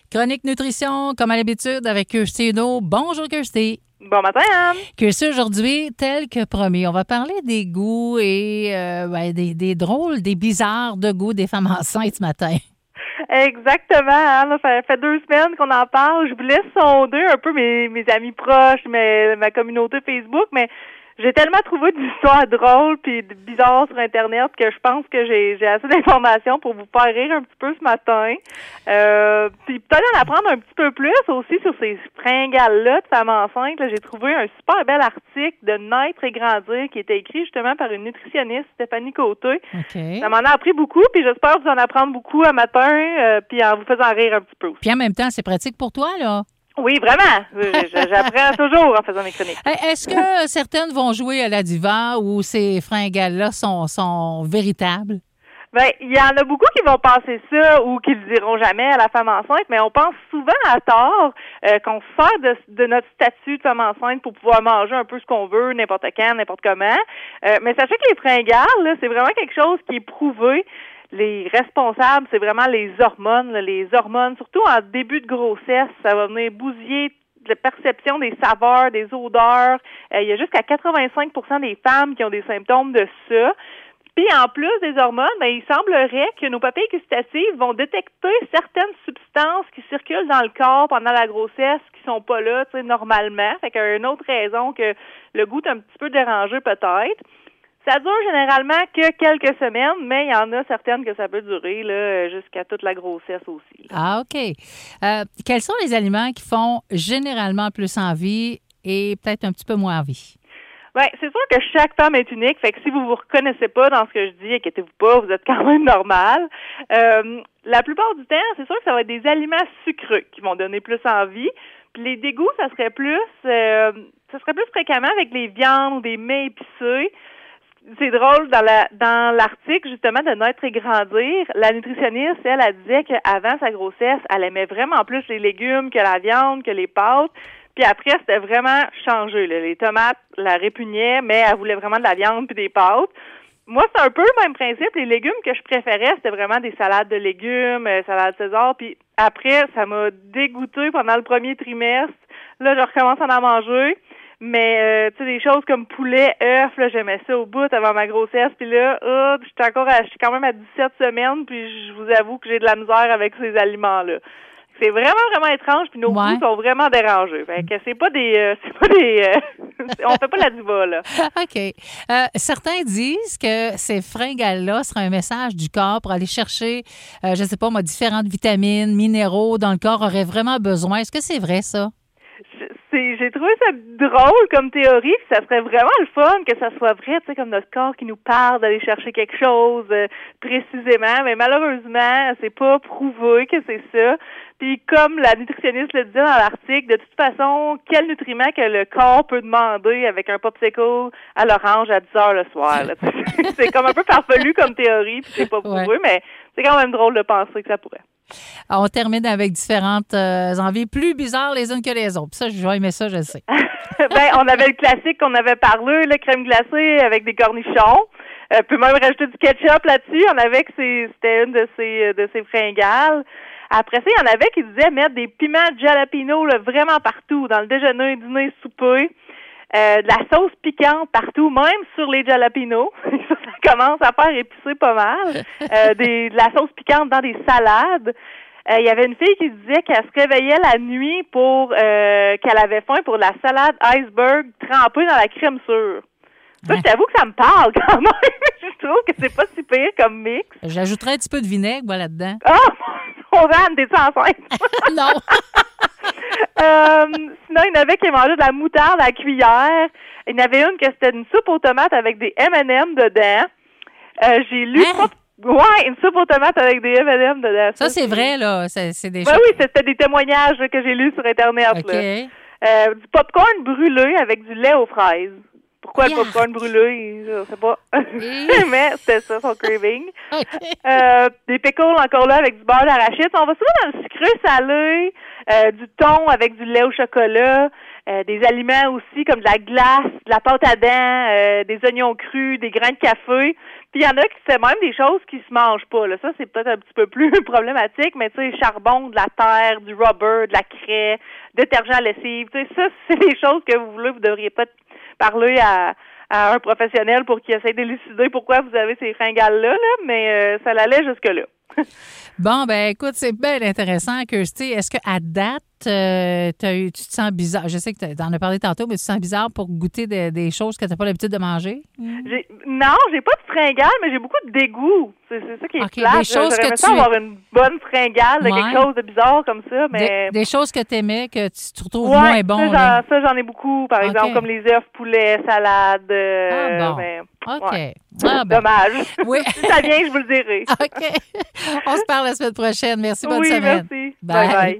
Chronique nutrition, comme à l'habitude, avec Kirsty Uno. Bonjour, Kirsty. Bon matin, Anne. Kirsty, aujourd'hui, tel que promis, on va parler des goûts et des drôles, des bizarres de goûts des femmes enceintes ce matin. Exactement, Anne. Ça fait 2 semaines qu'on en parle. Je voulais sonder un peu mes amis proches, ma communauté Facebook, mais j'ai tellement trouvé d'histoires drôles puis bizarres sur Internet que je pense que j'ai assez d'informations pour vous faire rire un petit peu ce matin. Puis peut-être en apprendre un petit peu plus aussi sur ces fringales-là de femmes enceintes. Là, j'ai trouvé un super bel article de Naître et grandir qui était écrit justement par une nutritionniste, Stéphanie Côté. Okay. Ça m'en a appris beaucoup, puis j'espère vous en apprendre beaucoup un matin, puis en vous faisant rire un petit peu aussi. Puis en même temps, c'est pratique pour toi, là? Oui, vraiment. J'apprends toujours en faisant mes chroniques. Est-ce que certaines vont jouer à la diva ou ces fringales-là sont véritables? Ben, il y en a beaucoup qui vont penser ça ou qui le diront jamais à la femme enceinte, mais on pense souvent à tort qu'on se sert de notre statut de femme enceinte pour pouvoir manger un peu ce qu'on veut, n'importe quand, n'importe comment. Mais sachez que les fringales, là, c'est vraiment quelque chose qui est prouvé. Les responsables, c'est vraiment les hormones. Là. Les hormones, surtout en début de grossesse, ça va venir bousiller la perception des saveurs, des odeurs. Il y a jusqu'à 85% des femmes qui ont des symptômes de ça. Puis en plus des hormones, il semblerait que nos papilles gustatives vont détecter certaines substances qui circulent dans le corps pendant la grossesse qui sont pas là, tu sais, normalement. Fait qu'il y a une autre raison que le goût est un petit peu dérangé peut-être. Ça dure généralement que quelques semaines, mais il y en a certaines que ça peut durer là, jusqu'à toute la grossesse aussi. Là. Ah, OK. Quels sont les aliments qui font généralement plus envie et peut-être un petit peu moins envie? Bien, c'est sûr que chaque femme est unique, fait que si vous vous reconnaissez pas dans ce que je dis, inquiétez-vous pas, vous êtes quand même normal. La plupart du temps, c'est sûr que ça va être des aliments sucrés qui vont donner plus envie. Puis les dégoûts, ça serait plus fréquemment avec les viandes ou des mets épicés. C'est drôle, dans l'article, justement, de Naître et grandir, la nutritionniste, elle disait qu'avant sa grossesse, elle aimait vraiment plus les légumes que la viande, que les pâtes. Puis après, c'était vraiment changé. Là. Les tomates la répugnaient, mais elle voulait vraiment de la viande puis des pâtes. Moi, c'est un peu le même principe. Les légumes que je préférais, c'était vraiment des salades de légumes, salade César. Puis après, ça m'a dégoûté pendant le premier trimestre. Là, je recommence à en manger. Mais, tu sais, des choses comme poulet, œufs, là, j'aimais ça au bout avant ma grossesse. Puis là, je suis quand même à 17 semaines, puis je vous avoue que j'ai de la misère avec ces aliments-là. C'est vraiment, vraiment étrange, puis nos goûts sont vraiment dérangés. Fait que c'est pas des on fait pas la diva, là. OK. Certains disent que ces fringales-là seraient un message du corps pour aller chercher, je sais pas moi, différentes vitamines, minéraux dont le corps aurait vraiment besoin. Est-ce que c'est vrai, ça? J'ai trouvé ça drôle comme théorie, puis ça serait vraiment le fun que ça soit vrai, tu sais, comme notre corps qui nous parle d'aller chercher quelque chose précisément, mais malheureusement, c'est pas prouvé que c'est ça. Puis comme la nutritionniste le disait dans l'article, de toute façon, quel nutriment que le corps peut demander avec un popsicle à l'orange à 10 heures le soir. Là. C'est comme un peu farfelu comme théorie, puis c'est pas prouvé, mais c'est quand même drôle de penser que ça pourrait. Alors, on termine avec différentes envies plus bizarres les unes que les autres. Puis ça, je vais aimer ça, je le sais. On avait le classique qu'on avait parlé, la crème glacée avec des cornichons. Puis même rajouter du ketchup là-dessus. On avait que c'était une de ces fringales. Après ça, il y en avait qui disaient mettre des piments de jalapeno là, vraiment partout, dans le déjeuner, dîner, souper. De la sauce piquante partout, même sur les jalapenos. Ça commence à faire épicer pas mal. De la sauce piquante dans des salades. Il y avait une fille qui disait qu'elle se réveillait la nuit pour qu'elle avait faim pour de la salade iceberg trempée dans la crème sûre. Ça, je t'avoue que ça me parle quand même. Je trouve que c'est pas si pire comme mix. J'ajouterais un petit peu de vinaigre là-dedans. Oh, Anne, t'es-tu enceinte? Non. Sinon, il y en avait qui mangeaient de la moutarde à la cuillère. Il y en avait une que c'était une soupe aux tomates avec des M&M dedans. J'ai lu... une soupe aux tomates avec des M&M dedans. Ça, c'est vrai, là. C'est des choses... Oui, c'était des témoignages que j'ai lus sur Internet. OK. Là. Du popcorn brûlé avec du lait aux fraises. Pourquoi le popcorn brûlé? Je sais pas. Mais c'était ça, son craving. Okay. Des pickles encore là avec du beurre d'arachide. On va souvent dans le sucré salé, du thon avec du lait au chocolat, des aliments aussi comme de la glace, de la pâte à dents, des oignons crus, des grains de café. Puis Puis il y en a qui c'est même des choses qui se mangent pas. Là. Ça, c'est peut-être un petit peu plus problématique, mais tu sais, charbon, de la terre, du rubber, de la craie, détergent à lessive, tu sais, ça, c'est des choses que vous devriez peut-être parler à un professionnel pour qu'il essaie d'élucider pourquoi vous avez ces fringales-là, là, mais ça l'allait jusque-là. Bon, ben écoute, c'est bien intéressant, Kirsty. Est-ce qu'à date, tu te sens bizarre? Je sais que tu en as parlé tantôt, mais tu te sens bizarre pour goûter des choses que tu n'as pas l'habitude de manger? Non, j'ai pas de fringale, mais j'ai beaucoup de dégoût. C'est ça qui est plate. Des choses J'aurais aimé avoir une bonne fringale de quelque chose de bizarre comme ça, mais... Des choses que tu aimais, que tu retrouves moins bon. Ça, j'en ai beaucoup, par exemple, comme les œufs, poulet, salade. Bon. Mais, OK. Ouais. Dommage. Oui. Si ça vient, je vous le dirai. OK. On se parle la semaine prochaine. Merci, bonne semaine. Oui, merci. Bye. Bye.